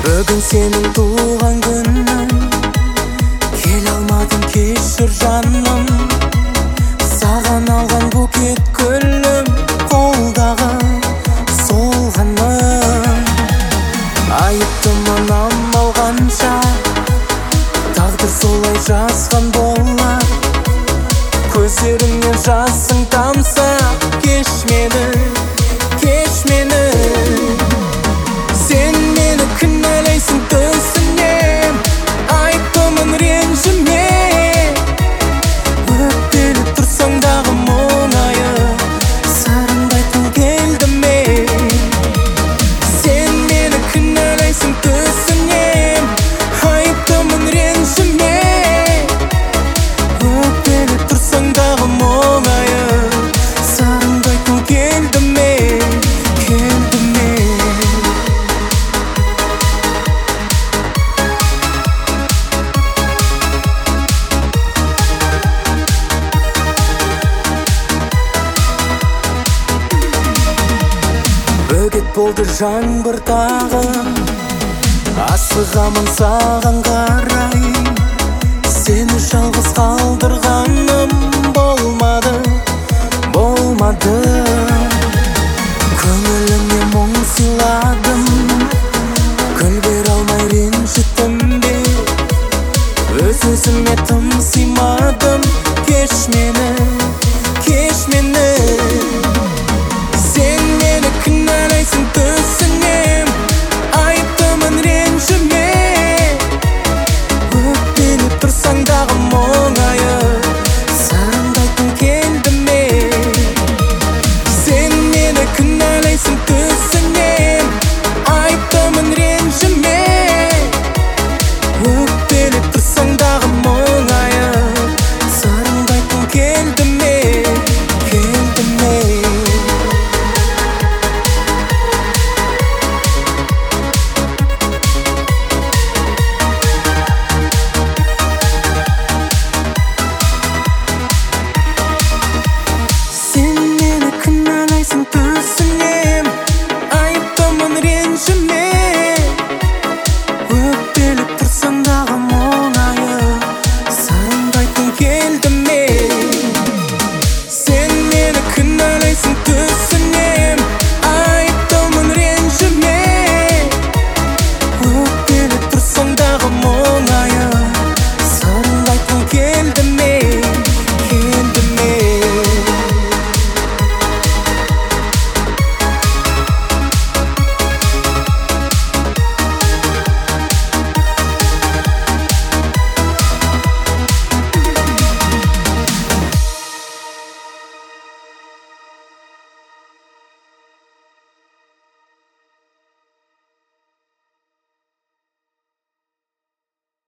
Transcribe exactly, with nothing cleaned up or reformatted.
Бүгін сенің туған күнің, келе алмадым, кешір жаным. Саған алған букет гүлім, қолдағы солғаным. Айыптымын амал қанша, тағдыр солай жазған болар. Көздеріңнен жасың тамса, кеш мені, кеш мені. Сен мені кінәлайсың түсінем, айыптымын ренжіме. Өкпелеп тұрсаң дағы мұңайып, сарынбайтын келді ме? Сен мені кінәлайсың түсінем, айыптымын ренжіме. Өкпелеп тұрсаң дағы мұңайып, сарынбайтын келді ме? Келді ме? Бөгет болды жаңбыр тағы, асығамын саған қарай. Сені жалғыз қалдырғаным болмады, болмады. Көңіліңе мұң сыйладым, гүл бере алмай ренжіттім бе? Өз-өзіме тым